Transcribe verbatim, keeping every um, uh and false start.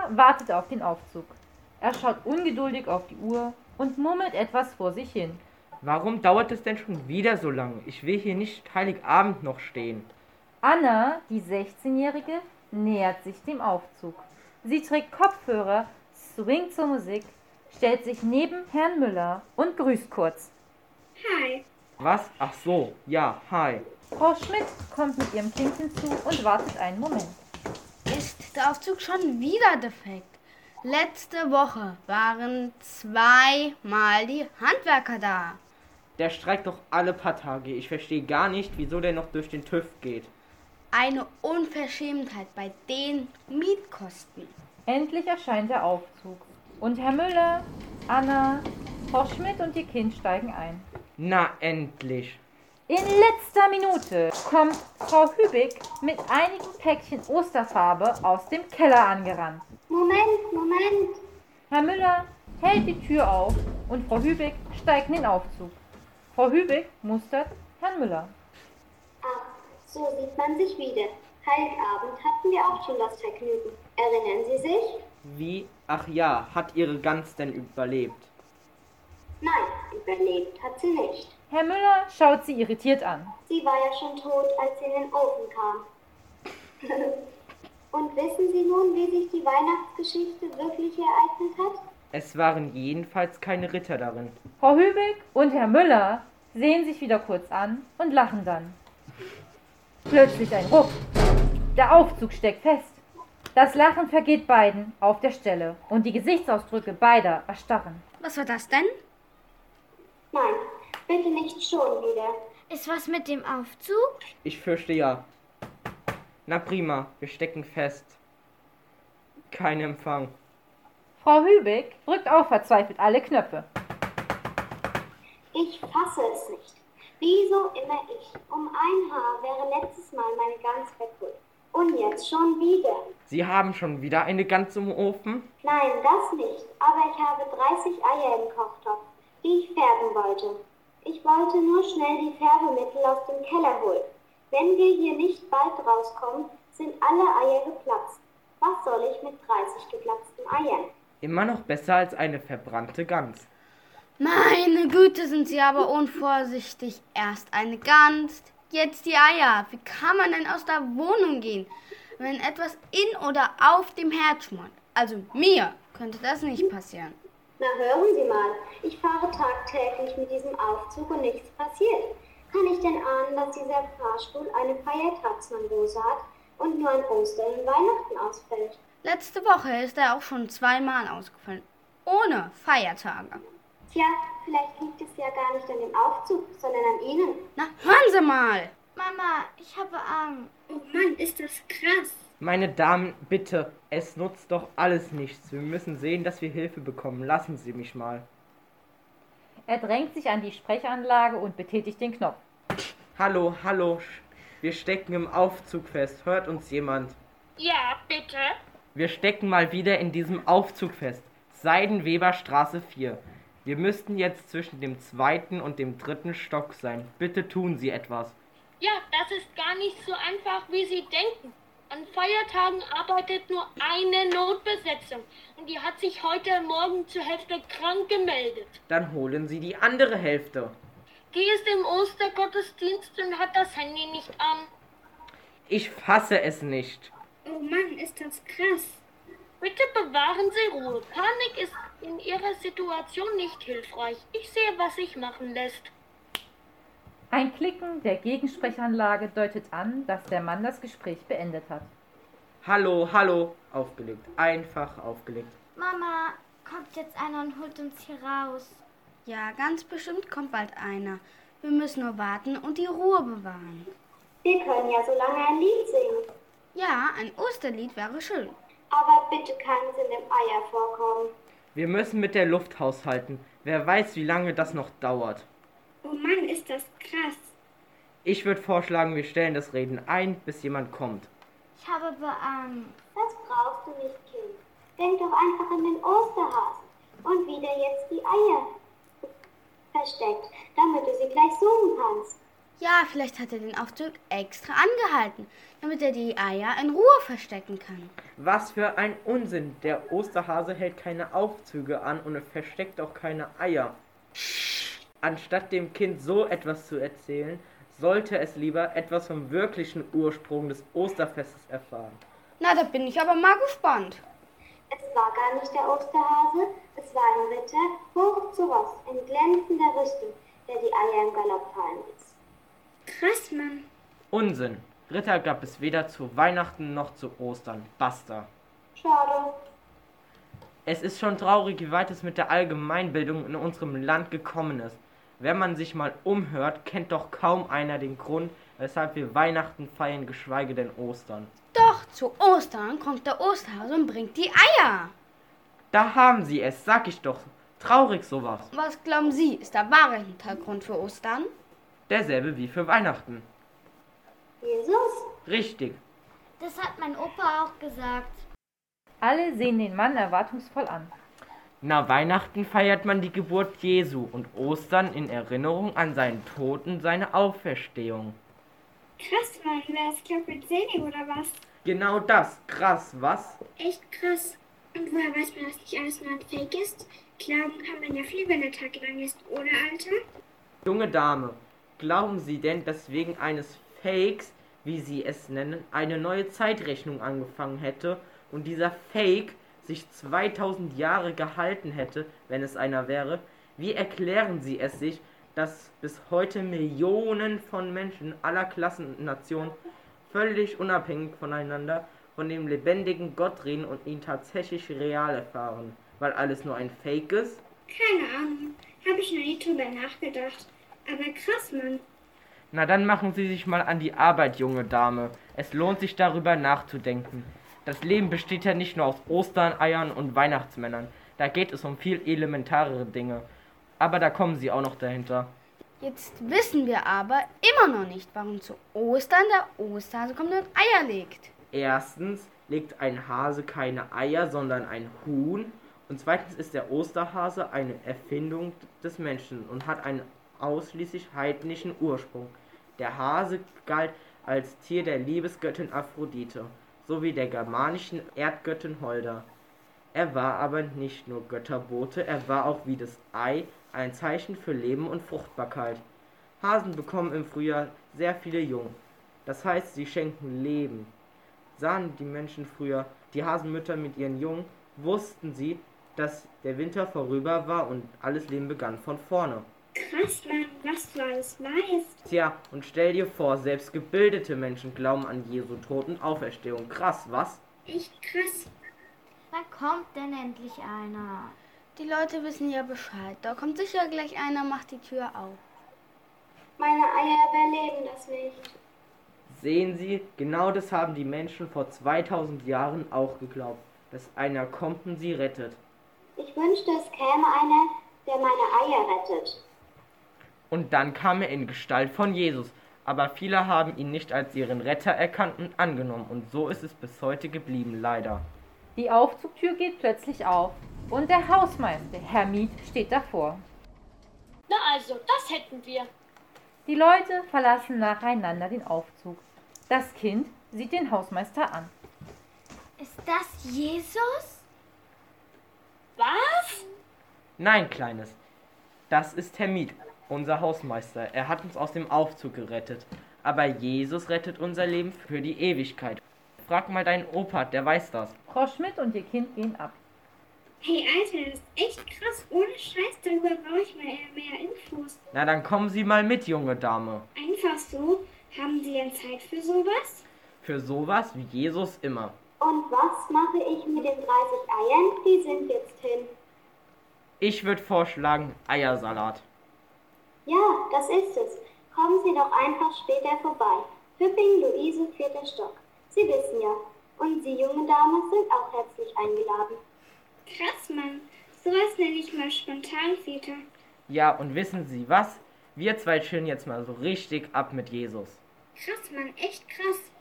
wartet auf den Aufzug. Er schaut ungeduldig auf die Uhr und murmelt etwas vor sich hin. Warum dauert es denn schon wieder so lange? Ich will hier nicht Heiligabend noch stehen. Anna, die sechzehnjährige, nähert sich dem Aufzug. Sie trägt Kopfhörer, swingt zur Musik, stellt sich neben Herrn Müller und grüßt kurz. Hi. Was? Ach so, ja, hi. Frau Schmidt kommt mit ihrem Kind hinzu und wartet einen Moment. Ist der Aufzug schon wieder defekt? Letzte Woche waren zweimal die Handwerker da. Der streikt doch alle paar Tage. Ich verstehe gar nicht, wieso der noch durch den TÜV geht. Eine Unverschämtheit bei den Mietkosten. Endlich erscheint der Aufzug. Und Herr Müller, Anna, Frau Schmidt und ihr Kind steigen ein. Na, endlich. In letzter Minute kommt Frau Hübig mit einigen Päckchen Osterfarbe aus dem Keller angerannt. Moment, Moment. Herr Müller hält die Tür auf und Frau Hübig steigt in den Aufzug. Frau Hübig mustert Herrn Müller. Ach, so sieht man sich wieder. Heiligabend hatten wir auch schon das Vergnügen. Erinnern Sie sich? Wie? Ach ja, hat Ihre Gans denn überlebt? Nein, überlebt hat sie nicht. Herr Müller schaut sie irritiert an. Sie war ja schon tot, als sie in den Ofen kam. Und wissen Sie nun, wie sich die Weihnachtsgeschichte wirklich ereignet hat? Es waren jedenfalls keine Ritter darin. Frau Hübig und Herr Müller sehen sich wieder kurz an und lachen dann. Plötzlich ein Ruck. Der Aufzug steckt fest. Das Lachen vergeht beiden auf der Stelle und die Gesichtsausdrücke beider erstarren. Was war das denn? Nein, bitte nicht schon wieder. Ist was mit dem Aufzug? Ich fürchte ja. Na prima, wir stecken fest. Kein Empfang. Frau Hübig drückt auch verzweifelt alle Knöpfe. Ich fasse es nicht. Wieso immer ich? Um ein Haar wäre letztes Mal meine Gans kaputt. Und jetzt schon wieder. Sie haben schon wieder eine Gans im Ofen? Nein, das nicht. Aber ich habe dreißig Eier im Kochtopf, die ich färben wollte. Ich wollte nur schnell die Färbemittel aus dem Keller holen. Wenn wir hier nicht bald rauskommen, sind alle Eier geplatzt. Was soll ich mit dreißig geplatzten Eiern? Immer noch besser als eine verbrannte Gans. Meine Güte, sind Sie aber unvorsichtig. Erst eine Gans, jetzt die Eier. Wie kann man denn aus der Wohnung gehen, wenn etwas in oder auf dem Herd schmort? Also mir könnte das nicht passieren. Na hören Sie mal, ich fahre tagtäglich mit diesem Aufzug und nichts passiert. Kann ich denn ahnen, dass dieser Fahrstuhl eine Feiertagsnarkose hat und nur an Ostern und Weihnachten ausfällt? Letzte Woche ist er auch schon zweimal ausgefallen. Ohne Feiertage. Tja, vielleicht liegt es ja gar nicht an dem Aufzug, sondern an Ihnen. Na, hören Sie mal! Mama, ich habe Angst. Oh Mann, ist das krass. Meine Damen, bitte, es nutzt doch alles nichts. Wir müssen sehen, dass wir Hilfe bekommen. Lassen Sie mich mal. Er drängt sich an die Sprechanlage und betätigt den Knopf. Hallo, hallo, wir stecken im Aufzug fest. Hört uns jemand? Ja, bitte. Wir stecken mal wieder in diesem Aufzug fest. Seidenweberstraße vier. Wir müssten jetzt zwischen dem zweiten und dem dritten Stock sein. Bitte tun Sie etwas. Ja, das ist gar nicht so einfach, wie Sie denken. An Feiertagen arbeitet nur eine Notbesetzung und die hat sich heute Morgen zur Hälfte krank gemeldet. Dann holen Sie die andere Hälfte. Die ist im Ostergottesdienst und hat das Handy nicht an. Ich fasse es nicht. Oh Mann, ist das krass. Bitte bewahren Sie Ruhe. Panik ist in Ihrer Situation nicht hilfreich. Ich sehe, was sich machen lässt. Ein Klicken der Gegensprechanlage deutet an, dass der Mann das Gespräch beendet hat. Hallo, hallo. Aufgelegt. Einfach aufgelegt. Mama, kommt jetzt einer und holt uns hier raus. Ja, ganz bestimmt kommt bald einer. Wir müssen nur warten und die Ruhe bewahren. Wir können ja so lange ein Lied singen. Ja, ein Osterlied wäre schön. Aber bitte keines in dem Eier vorkommen. Wir müssen mit der Luft haushalten. Wer weiß, wie lange das noch dauert. Oh Mann, ist das krass. Ich würde vorschlagen, wir stellen das Reden ein, bis jemand kommt. Ich habe Angst. Das brauchst du nicht, Kind. Denk doch einfach an den Osterhasen. Und wieder jetzt die Eier versteckt, damit du sie gleich suchen kannst. Ja, vielleicht hat er den Aufzug extra angehalten, damit er die Eier in Ruhe verstecken kann. Was für ein Unsinn. Der Osterhase hält keine Aufzüge an und er versteckt auch keine Eier. Anstatt dem Kind so etwas zu erzählen, sollte es lieber etwas vom wirklichen Ursprung des Osterfestes erfahren. Na, da bin ich aber mal gespannt. Es war gar nicht der Osterhase, es war ein Ritter, hoch zu Ross, in glänzender Rüstung, der die Eier im Galopp fallen ließ. Krass, Mann. Unsinn. Ritter gab es weder zu Weihnachten noch zu Ostern. Basta. Schade. Es ist schon traurig, wie weit es mit der Allgemeinbildung in unserem Land gekommen ist. Wenn man sich mal umhört, kennt doch kaum einer den Grund, weshalb wir Weihnachten feiern, geschweige denn Ostern. Doch, zu Ostern kommt der Osterhase und bringt die Eier. Da haben Sie es, sag ich doch. Traurig sowas. Was glauben Sie, ist der wahre Hintergrund für Ostern? Derselbe wie für Weihnachten. Jesus? Richtig. Das hat mein Opa auch gesagt. Alle sehen den Mann erwartungsvoll an. Na, Weihnachten feiert man die Geburt Jesu und Ostern in Erinnerung an seinen Tod und seine Auferstehung. Krass, Mann. Wer ist Club mit Seni oder was? Genau das. Krass, was? Echt krass. Und woher weiß man, dass nicht alles nur ein Fake ist? Glauben kann man ja viel, wenn der Tag lang ist, oder, Alter? Junge Dame, glauben Sie denn, dass wegen eines Fakes, wie Sie es nennen, eine neue Zeitrechnung angefangen hätte und dieser Fake sich zweitausend Jahre gehalten hätte, wenn es einer wäre? Wie erklären Sie es sich, dass bis heute Millionen von Menschen aller Klassen und Nationen völlig unabhängig voneinander von dem lebendigen Gott reden und ihn tatsächlich real erfahren, weil alles nur ein Fake ist? Keine Ahnung. Habe ich noch nie drüber nachgedacht. Aber krass, Mann. Na dann machen Sie sich mal an die Arbeit, junge Dame. Es lohnt sich darüber nachzudenken. Das Leben besteht ja nicht nur aus Ostern, Eiern und Weihnachtsmännern. Da geht es um viel elementarere Dinge. Aber da kommen Sie auch noch dahinter. Jetzt wissen wir aber immer noch nicht, warum zu Ostern der Osterhase kommt und Eier legt. Erstens legt ein Hase keine Eier, sondern ein Huhn. Und zweitens ist der Osterhase eine Erfindung des Menschen und hat einen ausschließlich heidnischen Ursprung. Der Hase galt als Tier der Liebesgöttin Aphrodite sowie der germanischen Erdgöttin Holda. Er war aber nicht nur Götterbote, er war auch wie das Ei ein Zeichen für Leben und Fruchtbarkeit. Hasen bekommen im Frühjahr sehr viele Jungen. Das heißt, sie schenken Leben. Sahen die Menschen früher die Hasenmütter mit ihren Jungen, wussten sie, dass der Winter vorüber war und alles Leben begann von vorne. Krass, Mann. Was du alles weißt. Tja, und stell dir vor, selbst gebildete Menschen glauben an Jesu Tod und Auferstehung. Krass, was? Echt krass. Wann kommt denn endlich einer? Die Leute wissen ja Bescheid. Da kommt sicher gleich einer, macht die Tür auf. Meine Eier überleben das nicht. Sehen Sie, genau das haben die Menschen vor zweitausend Jahren auch geglaubt, dass einer kommt und sie rettet. Ich wünschte, es käme einer, der meine Eier rettet. Und dann kam er in Gestalt von Jesus, aber viele haben ihn nicht als ihren Retter erkannt und angenommen und so ist es bis heute geblieben, leider. Die Aufzugtür geht plötzlich auf und der Hausmeister, Herr Miet, steht davor. Na also, das hätten wir. Die Leute verlassen nacheinander den Aufzug. Das Kind sieht den Hausmeister an. Ist das Jesus? Was? Nein, Kleines, das ist Herr Miet, unser Hausmeister. Er hat uns aus dem Aufzug gerettet. Aber Jesus rettet unser Leben für die Ewigkeit. Frag mal deinen Opa, der weiß das. Frau Schmidt und ihr Kind gehen ab. Hey, Alter, das ist echt krass. Ohne Scheiß, darüber brauche ich mal eher mehr Infos. Na dann kommen Sie mal mit, junge Dame. Einfach so? Haben Sie denn Zeit für sowas? Für sowas wie Jesus immer. Und was mache ich mit den dreißig Eiern? Die sind jetzt hin. Ich würde vorschlagen, Eiersalat. Ja, das ist es. Kommen Sie doch einfach später vorbei. Hüpping, Luise, vierter Stock. Sie wissen ja. Und Sie, junge Dame, sind auch herzlich eingeladen. Krass, Mann. Sowas nenne ich mal spontan, Väter. Ja, und wissen Sie was? Wir zwei chillen jetzt mal so richtig ab mit Jesus. Krass, Mann. Echt krass.